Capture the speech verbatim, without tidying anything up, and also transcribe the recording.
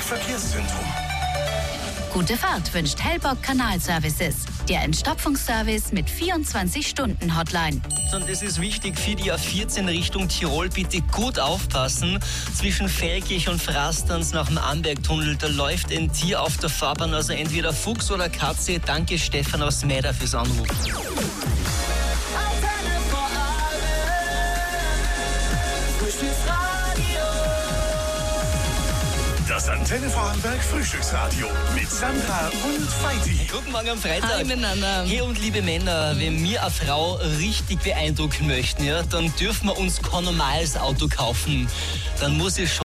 Verkehrszentrum. Gute Fahrt wünscht Hellbock Kanalservices. Der Entstopfungsservice mit vierundzwanzig Stunden Hotline. Und das ist wichtig für die A vierzehn Richtung Tirol. Bitte gut aufpassen. Zwischen Feldkirch und Frasterns nach dem Ambergtunnel, da läuft ein Tier auf der Fahrbahn, also entweder Fuchs oder Katze. Danke Stefan aus Mäder fürs Anrufen. Das Antenne Vorarlberg Frühstücksradio mit Sandra und Feiti. Guten Morgen am Freitag. Hi miteinander. Hey und liebe Männer, wenn wir eine Frau richtig beeindrucken möchten, ja, dann dürfen wir uns kein normales Auto kaufen. Dann muss es schon